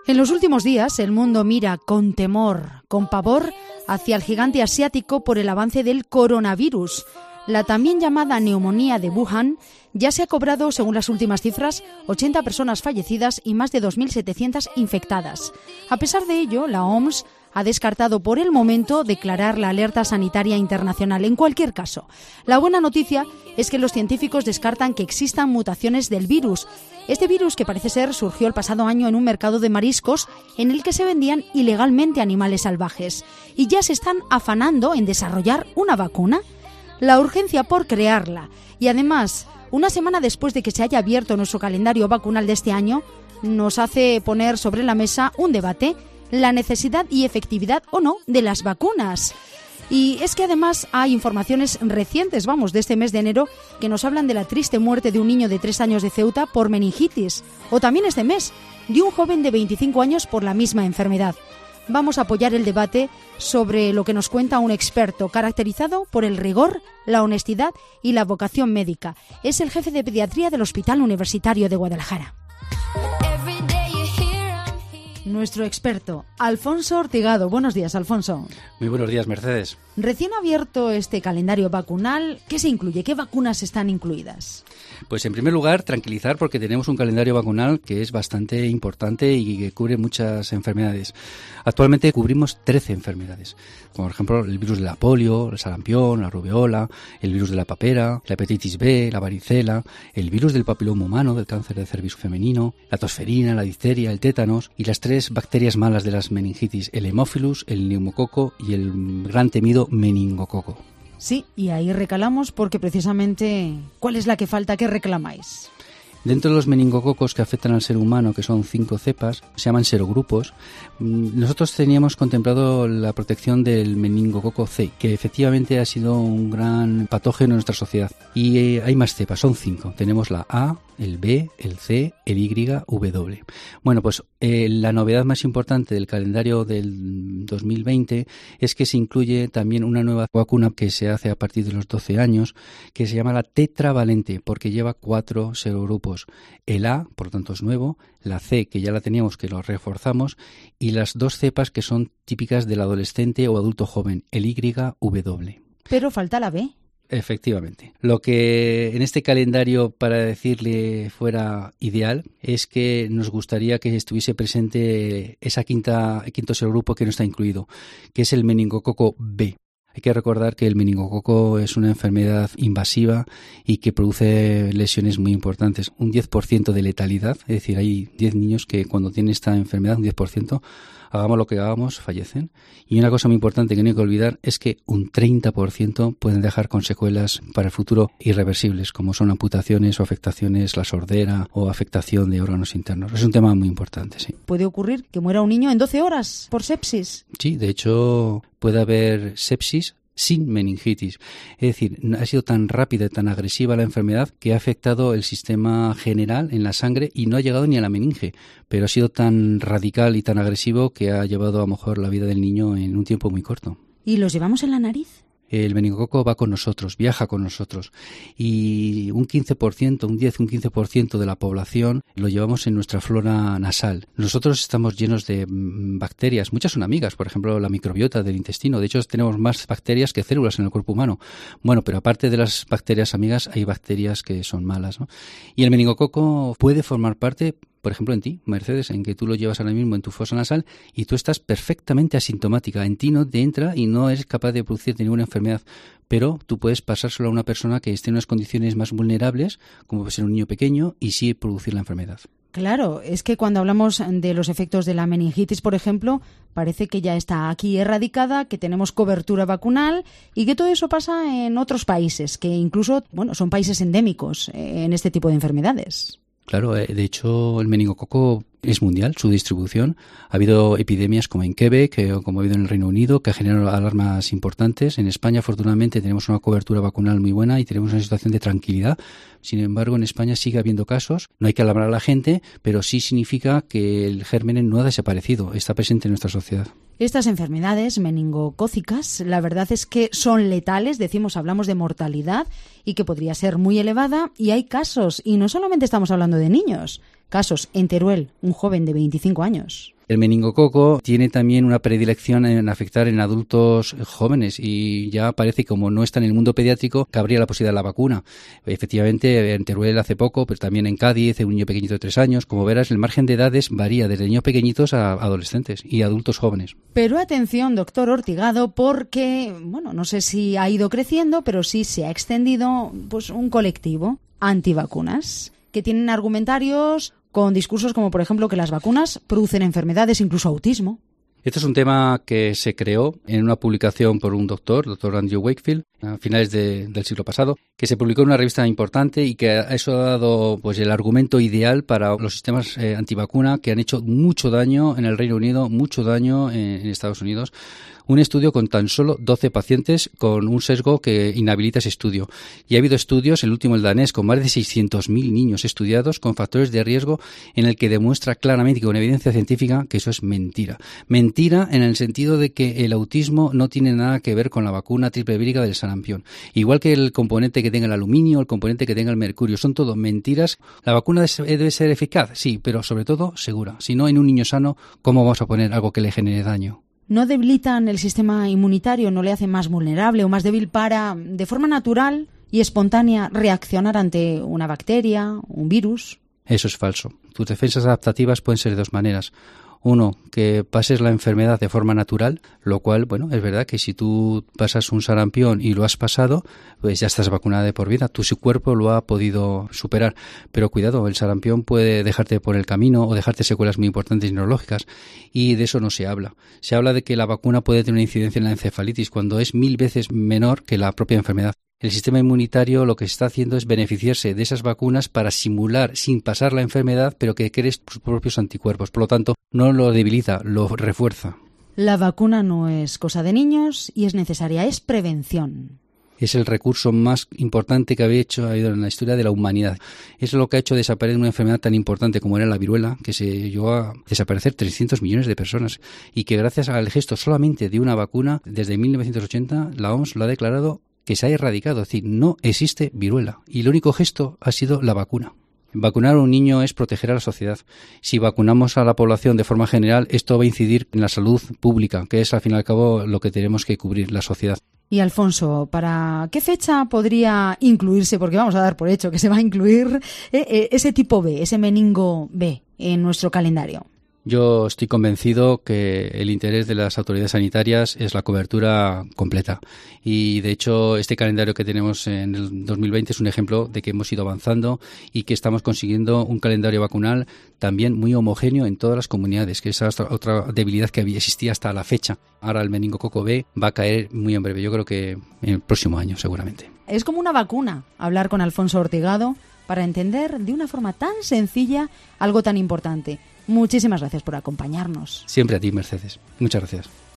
En los últimos días, el mundo mira con temor, con pavor, hacia el gigante asiático por el avance del coronavirus. La también llamada neumonía de Wuhan ya se ha cobrado, según las últimas cifras, 80 personas fallecidas y más de 2.700 infectadas. A pesar de ello, la OMS ha descartado por el momento declarar la alerta sanitaria internacional. En cualquier caso, la buena noticia es que los científicos descartan que existan mutaciones del virus. Este virus, que parece ser, surgió el pasado año en un mercado de mariscos en el que se vendían ilegalmente animales salvajes. Y ya se están afanando en desarrollar una vacuna. La urgencia por crearla y además, una semana después de que se haya abierto nuestro calendario vacunal de este año, nos hace poner sobre la mesa un debate: la necesidad y efectividad o no de las vacunas. Y es que además hay informaciones recientes, de este mes de enero, que nos hablan de la triste muerte de un niño de 3 años de Ceuta por meningitis, o también este mes, de un joven de 25 años por la misma enfermedad. Vamos a apoyar el debate sobre lo que nos cuenta un experto caracterizado por el rigor, la honestidad y la vocación médica. Es el jefe de pediatría del Hospital Universitario de Guadalajara. Nuestro experto, Alfonso Ortigado. Buenos días, Alfonso. Muy buenos días, Mercedes. Recién abierto este calendario vacunal, ¿qué se incluye? ¿Qué vacunas están incluidas? Pues en primer lugar, tranquilizar, porque tenemos un calendario vacunal que es bastante importante y que cubre muchas enfermedades. Actualmente cubrimos 13 enfermedades, como por ejemplo el virus de la polio, el sarampión, la rubeola, el virus de la papera, la hepatitis B, la varicela, el virus del papiloma humano, del cáncer de cervix femenino, la tosferina, la difteria, el tétanos y las 3 bacterias malas de las meningitis, el Haemophilus, el neumococo y el gran temido meningococo. Sí, y ahí recalamos porque precisamente, ¿cuál es la que falta? ¿Qué reclamáis? Dentro de los meningococos que afectan al ser humano, que son 5 cepas, se llaman serogrupos, nosotros teníamos contemplado la protección del meningococo C, que efectivamente ha sido un gran patógeno en nuestra sociedad. Y hay más cepas, son 5. Tenemos la A, el B, el C, el Y, W. Bueno, pues la novedad más importante del calendario del 2020 es que se incluye también una nueva vacuna que se hace a partir de los 12 años, que se llama la tetravalente, porque lleva 4 serogrupos. El A, por lo tanto, es nuevo, la C, que ya la teníamos, que lo reforzamos, y las 2 cepas que son típicas del adolescente o adulto joven, el Y, W. Pero falta la B. Efectivamente. Lo que en este calendario, para decirle, fuera ideal, es que nos gustaría que estuviese presente esa quinto serogrupo que no está incluido, que es el meningococo B. Hay que recordar que el meningococo es una enfermedad invasiva y que produce lesiones muy importantes. Un 10% de letalidad, es decir, hay 10 niños que cuando tienen esta enfermedad, un 10%, hagamos lo que hagamos, fallecen. Y una cosa muy importante que no hay que olvidar es que un 30% pueden dejar con secuelas para el futuro irreversibles, como son amputaciones o afectaciones, la sordera o afectación de órganos internos. Es un tema muy importante, sí. ¿Puede ocurrir que muera un niño en 12 horas por sepsis? Sí, de hecho puede haber sepsis sin meningitis. Es decir, ha sido tan rápida y tan agresiva la enfermedad que ha afectado el sistema general en la sangre y no ha llegado ni a la meninge, pero ha sido tan radical y tan agresivo que ha llevado a lo mejor la vida del niño en un tiempo muy corto. ¿Y los llevamos en la nariz? El meningococo va con nosotros, viaja con nosotros y un 15% de la población lo llevamos en nuestra flora nasal. Nosotros estamos llenos de bacterias, muchas son amigas, por ejemplo la microbiota del intestino, de hecho tenemos más bacterias que células en el cuerpo humano. Bueno, pero aparte de las bacterias amigas hay bacterias que son malas, ¿no? Y el meningococo puede formar parte, por ejemplo, en ti, Mercedes, en que tú lo llevas ahora mismo en tu fosa nasal y tú estás perfectamente asintomática. En ti no te entra y no eres capaz de producirte ninguna enfermedad, pero tú puedes pasárselo a una persona que esté en unas condiciones más vulnerables, como puede ser un niño pequeño, y sí producir la enfermedad. Claro, es que cuando hablamos de los efectos de la meningitis, por ejemplo, parece que ya está aquí erradicada, que tenemos cobertura vacunal y que todo eso pasa en otros países, que incluso, son países endémicos en este tipo de enfermedades. Claro, de hecho el meningococo es mundial, su distribución. Ha habido epidemias como en Quebec o como ha habido en el Reino Unido que ha generado alarmas importantes. En España, afortunadamente, tenemos una cobertura vacunal muy buena y tenemos una situación de tranquilidad. Sin embargo, en España sigue habiendo casos. No hay que alarmar a la gente, pero sí significa que el germen no ha desaparecido, está presente en nuestra sociedad. Estas enfermedades meningocócicas, la verdad es que son letales, hablamos de mortalidad y que podría ser muy elevada, y hay casos, y no solamente estamos hablando de niños, casos en Teruel, un joven de 25 años. El meningococo tiene también una predilección en afectar en adultos jóvenes y ya parece que como no está en el mundo pediátrico, cabría la posibilidad de la vacuna. Efectivamente, en Teruel hace poco, pero también en Cádiz, un niño pequeñito de 3 años. Como verás, el margen de edades varía desde niños pequeñitos a adolescentes y adultos jóvenes. Pero atención, doctor Ortigado, porque, no sé si ha ido creciendo, pero sí se ha extendido pues un colectivo antivacunas que tienen argumentarios con discursos como, por ejemplo, que las vacunas producen enfermedades, incluso autismo. Este es un tema que se creó en una publicación por un doctor Andrew Wakefield, a finales del siglo pasado, que se publicó en una revista importante y que eso ha dado pues el argumento ideal para los sistemas antivacuna que han hecho mucho daño en el Reino Unido, mucho daño en Estados Unidos. Un estudio con tan solo 12 pacientes con un sesgo que inhabilita ese estudio. Y ha habido estudios, el último el danés, con más de 600.000 niños estudiados con factores de riesgo en el que demuestra claramente y con evidencia científica que eso es mentira. Mentira en el sentido de que el autismo no tiene nada que ver con la vacuna triple vírica del sarampión. Igual que el componente que tenga el aluminio, el componente que tenga el mercurio, son todo mentiras. La vacuna debe ser eficaz, sí, pero sobre todo segura. Si no, en un niño sano, ¿cómo vamos a poner algo que le genere daño? ¿No debilitan el sistema inmunitario, no le hacen más vulnerable o más débil para, de forma natural y espontánea, reaccionar ante una bacteria, un virus? Eso es falso. Tus defensas adaptativas pueden ser de dos maneras. Uno, que pases la enfermedad de forma natural, lo cual, es verdad que si tú pasas un sarampión y lo has pasado, pues ya estás vacunada de por vida. Tu cuerpo lo ha podido superar. Pero cuidado, el sarampión puede dejarte por el camino o dejarte secuelas muy importantes neurológicas. Y de eso no se habla. Se habla de que la vacuna puede tener una incidencia en la encefalitis cuando es 1000 veces menor que la propia enfermedad. El sistema inmunitario lo que está haciendo es beneficiarse de esas vacunas para simular, sin pasar la enfermedad, pero que crees tus propios anticuerpos. Por lo tanto, no lo debilita, lo refuerza. La vacuna no es cosa de niños y es necesaria, es prevención. Es el recurso más importante que ha habido en la historia de la humanidad. Es lo que ha hecho desaparecer una enfermedad tan importante como era la viruela, que se llevó a desaparecer 300 millones de personas y que gracias al gesto solamente de una vacuna, desde 1980 la OMS lo ha declarado que se ha erradicado, es decir, no existe viruela y el único gesto ha sido la vacuna. Vacunar a un niño es proteger a la sociedad. Si vacunamos a la población de forma general, esto va a incidir en la salud pública, que es al fin y al cabo lo que tenemos que cubrir, la sociedad. Y Alfonso, ¿para qué fecha podría incluirse, porque vamos a dar por hecho que se va a incluir ese tipo B, ese meningo B en nuestro calendario? Yo estoy convencido que el interés de las autoridades sanitarias es la cobertura completa y de hecho este calendario que tenemos en el 2020 es un ejemplo de que hemos ido avanzando y que estamos consiguiendo un calendario vacunal también muy homogéneo en todas las comunidades, que esa es otra debilidad que existía hasta la fecha. Ahora el meningococo B va a caer muy en breve, yo creo que en el próximo año seguramente. Es como una vacuna hablar con Alfonso Ortigado para entender de una forma tan sencilla algo tan importante. Muchísimas gracias por acompañarnos. Siempre a ti, Mercedes. Muchas gracias.